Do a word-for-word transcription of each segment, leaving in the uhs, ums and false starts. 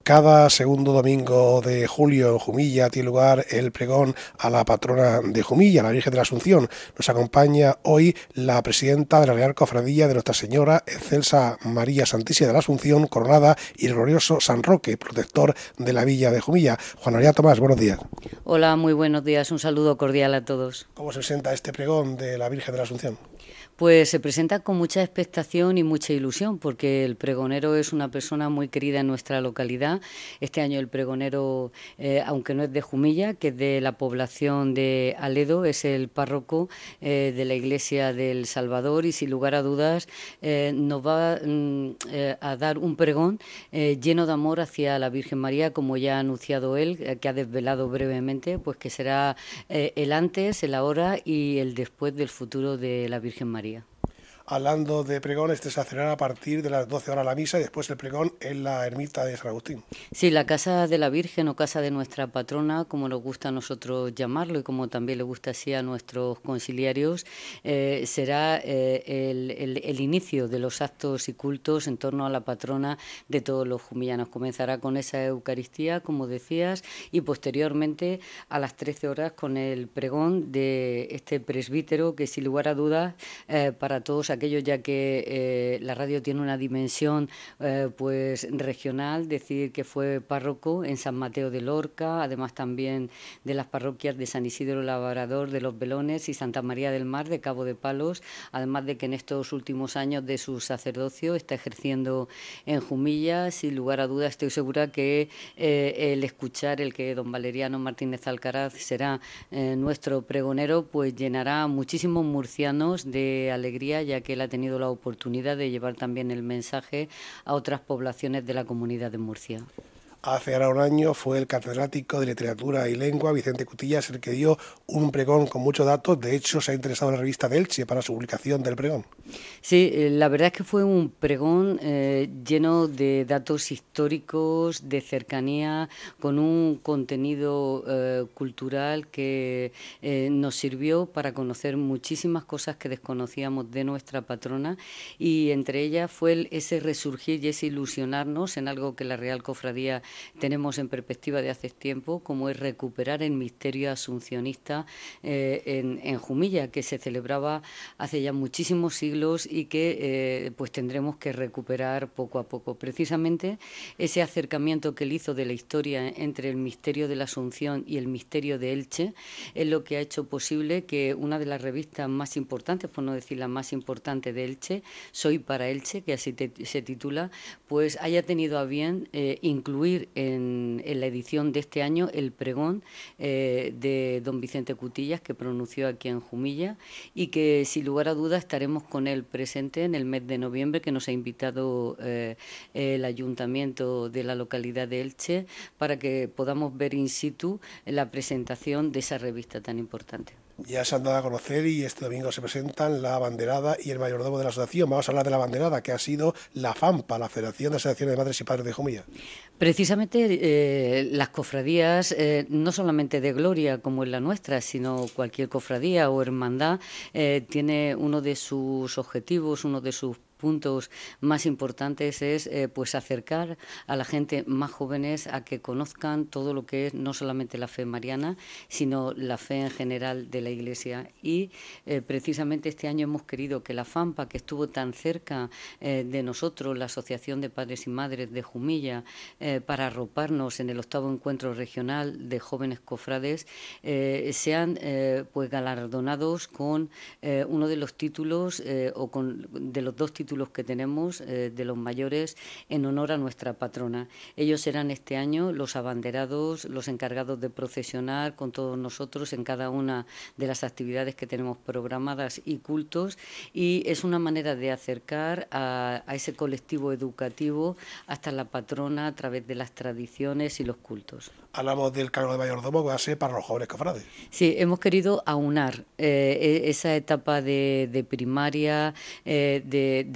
Cada segundo domingo de julio en Jumilla tiene lugar el pregón a la patrona de Jumilla, la Virgen de la Asunción. Nos acompaña hoy la presidenta de la Real Cofradía de Nuestra Señora Excelsa María Santísima de la Asunción, coronada, y el glorioso San Roque, protector de la villa de Jumilla. Juana María Tomás, buenos días. Hola, muy buenos días, un saludo cordial a todos. ¿Cómo se presenta este pregón de la Virgen de la Asunción? Pues se presenta con mucha expectación y mucha ilusión, porque el pregonero es una persona muy querida en nuestra localidad. Este año el pregonero, eh, aunque no es de Jumilla, que es de la población de Aledo, es el párroco eh, de la Iglesia del Salvador, y sin lugar a dudas eh, nos va mm, eh, a dar un pregón eh, lleno de amor hacia la Virgen María, como ya ha anunciado él, eh, que ha desvelado brevemente, pues que será eh, el antes, el ahora y el después del futuro de la Virgen María. Hablando de pregón, este se hacerá a partir de las doce horas la misa y después el pregón en la ermita de San Agustín. Sí, la Casa de la Virgen o Casa de Nuestra Patrona, como nos gusta a nosotros llamarlo y como también le gusta así a nuestros conciliarios, eh, será eh, el, el, el inicio de los actos y cultos en torno a la patrona de todos los jumillanos. Comenzará con esa Eucaristía, como decías, y posteriormente a las trece horas con el pregón de este presbítero que, sin lugar a dudas, eh, para todos aquellos, ya que eh, la radio tiene una dimensión eh, pues regional, decir que fue párroco en San Mateo de Lorca, además también de las parroquias de San Isidro Labrador, de Los Belones y Santa María del Mar, de Cabo de Palos, además de que en estos últimos años de su sacerdocio está ejerciendo en Jumilla. Sin lugar a dudas estoy segura que eh, el escuchar el que don Valeriano Martínez Alcaraz será eh, nuestro pregonero, pues llenará a muchísimos murcianos de alegría, ya que él ha tenido la oportunidad de llevar también el mensaje a otras poblaciones de la Comunidad de Murcia. Hace ahora un año fue el catedrático de Literatura y Lengua, Vicente Cutillas, el que dio un pregón con muchos datos. De hecho, se ha interesado en la revista de Elche para su publicación del pregón. Sí, la verdad es que fue un pregón eh, lleno de datos históricos, de cercanía, con un contenido eh, cultural que eh, nos sirvió para conocer muchísimas cosas que desconocíamos de nuestra patrona, y entre ellas fue el, ese resurgir y ese ilusionarnos en algo que la Real Cofradía tenemos en perspectiva de hace tiempo, como es recuperar el misterio asuncionista eh, en, en Jumilla, que se celebraba hace ya muchísimos siglos y que eh, pues tendremos que recuperar poco a poco. Precisamente ese acercamiento que él hizo de la historia entre el misterio de la Asunción y el misterio de Elche es lo que ha hecho posible que una de las revistas más importantes, por no decir la más importante de Elche, Soy para Elche, que así te, se titula, pues haya tenido a bien eh, incluir en, en la edición de este año el pregón eh, de don Vicente Cutillas, que pronunció aquí en Jumilla, y que sin lugar a dudas estaremos con él presente en el mes de noviembre, que nos ha invitado eh, el ayuntamiento de la localidad de Elche para que podamos ver in situ la presentación de esa revista tan importante. Ya se han dado a conocer y este domingo se presentan la abanderada y el mayordomo de la asociación. Vamos a hablar de la abanderada, que ha sido la FAMPA, la Federación de Asociaciones de Madres y Padres de Jumilla. Precisamente eh, las cofradías, eh, no solamente de gloria como es la nuestra, sino cualquier cofradía o hermandad, eh, tiene uno de sus objetivos, uno de sus puntos más importantes es eh, pues acercar a la gente más jóvenes a que conozcan todo lo que es no solamente la fe mariana, sino la fe en general de la Iglesia. Y eh, precisamente este año hemos querido que la FAMPA, que estuvo tan cerca eh, de nosotros, la Asociación de Padres y Madres de Jumilla, eh, para arroparnos en el octavo encuentro regional de jóvenes cofrades, eh, sean eh, pues galardonados con eh, uno de los títulos eh, o con de los dos títulos que tenemos eh, de los mayores en honor a nuestra patrona. Ellos serán este año los abanderados, los encargados de procesionar con todos nosotros en cada una de las actividades que tenemos programadas y cultos, y es una manera de acercar a, a ese colectivo educativo hasta la patrona a través de las tradiciones y los cultos. Hablamos del cargo de mayordomo que va a ser para los jóvenes cofrades. Sí, hemos querido aunar eh, esa etapa de, de primaria, eh, de, de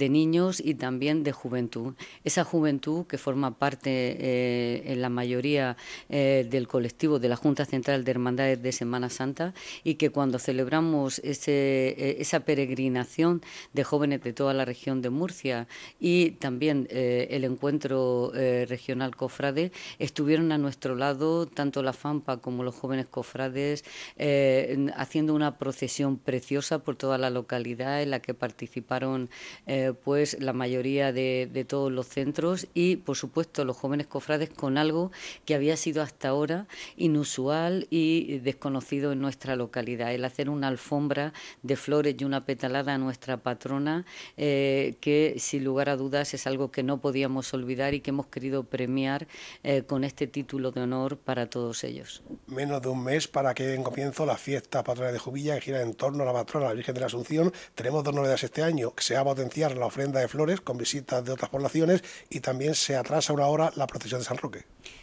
de niños y también de juventud. Esa juventud que forma parte eh, en la mayoría eh, del colectivo de la Junta Central de Hermandades de Semana Santa, y que cuando celebramos ese, eh, esa peregrinación de jóvenes de toda la región de Murcia y también eh, el encuentro eh, regional cofrade, estuvieron a nuestro lado tanto la FAMPA como los jóvenes cofrades eh, haciendo una procesión preciosa por toda la localidad, en la que participaron eh, pues la mayoría de, de todos los centros y por supuesto los jóvenes cofrades con algo que había sido hasta ahora inusual y desconocido en nuestra localidad, el hacer una alfombra de flores y una petalada a nuestra patrona, eh, que sin lugar a dudas es algo que no podíamos olvidar y que hemos querido premiar eh, con este título de honor para todos ellos. Menos de un mes para que den comienzo las fiestas patronales de Jumilla, que giran en torno a la patrona, la Virgen de la Asunción. Tenemos dos novedades este año, que se va a potenciar la ofrenda de flores con visitas de otras poblaciones y también se atrasa una hora la procesión de San Roque.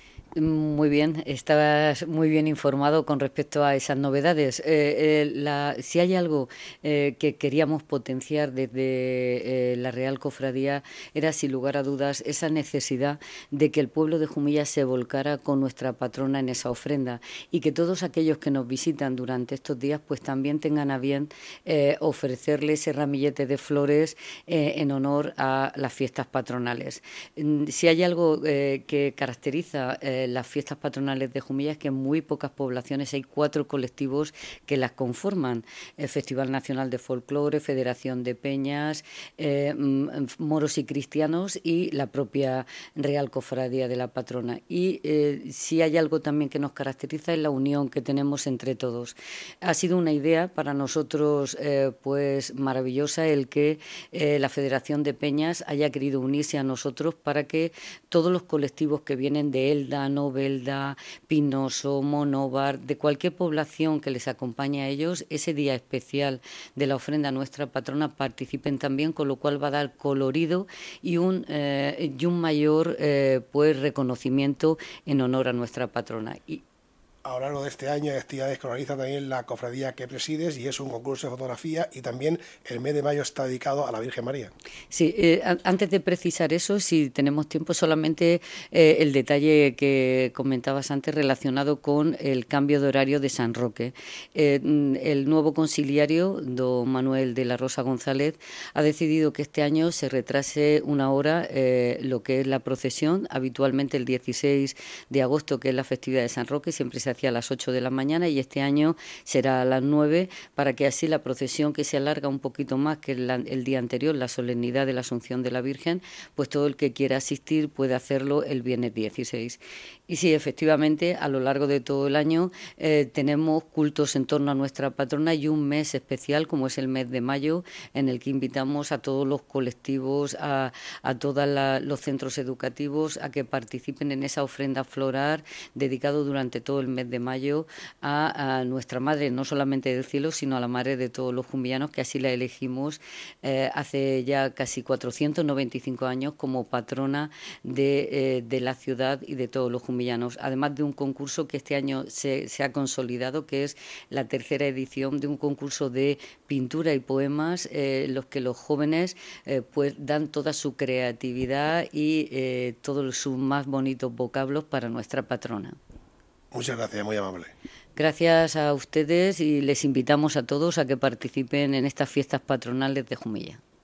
Muy bien, estabas muy bien informado con respecto a esas novedades. Eh, eh, la, si hay algo eh, que queríamos potenciar desde eh, la Real Cofradía era, sin lugar a dudas, esa necesidad de que el pueblo de Jumilla se volcara con nuestra patrona en esa ofrenda y que todos aquellos que nos visitan durante estos días pues también tengan a bien eh, ofrecerles ese ramillete de flores eh, en honor a las fiestas patronales. Si hay algo eh, que caracteriza eh, las fiestas patronales de Jumilla es que en muy pocas poblaciones hay cuatro colectivos que las conforman: el Festival Nacional de Folclore, Federación de Peñas, eh, Moros y Cristianos y la propia Real Cofradía de la Patrona. Y eh, si hay algo también que nos caracteriza es la unión que tenemos entre todos. Ha sido una idea para nosotros eh, pues maravillosa el que eh, la Federación de Peñas haya querido unirse a nosotros para que todos los colectivos que vienen de Elda, Novelda, Pinoso, Monóvar, de cualquier población que les acompañe a ellos, ese día especial de la ofrenda a nuestra patrona participen también, con lo cual va a dar colorido y un, eh, y un mayor eh, pues reconocimiento en honor a nuestra patrona. Y, a lo largo de este año hay actividades que organiza también la cofradía que presides y es un concurso de fotografía y también el mes de mayo está dedicado a la Virgen María. Sí, eh, antes de precisar eso, si tenemos tiempo, solamente eh, el detalle que comentabas antes relacionado con el cambio de horario de San Roque. Eh, el nuevo conciliario, don Manuel de la Rosa González, ha decidido que este año se retrase una hora eh, lo que es la procesión. Habitualmente el dieciséis de agosto, que es la festividad de San Roque, siempre se hacia las ocho de la mañana y este año será a las nueve, para que así la procesión, que se alarga un poquito más que el, el día anterior, la solemnidad de la Asunción de la Virgen, pues todo el que quiera asistir puede hacerlo el viernes dieciséis. Y sí, efectivamente, a lo largo de todo el año eh, tenemos cultos en torno a nuestra patrona y un mes especial, como es el mes de mayo, en el que invitamos a todos los colectivos, a, a todos los centros educativos, a que participen en esa ofrenda floral dedicado durante todo el mes de mayo a, a nuestra Madre, no solamente del cielo, sino a la Madre de todos los jumbillanos, que así la elegimos eh, hace ya casi cuatrocientos noventa y cinco años como patrona de, eh, de la ciudad y de todos los jumbillanos, además de un concurso que este año se, se ha consolidado, que es la tercera edición de un concurso de pintura y poemas, eh, en los que los jóvenes eh, pues dan toda su creatividad y eh, todos sus más bonitos vocablos para nuestra patrona. Muchas gracias, muy amable. Gracias a ustedes y les invitamos a todos a que participen en estas fiestas patronales de Jumilla.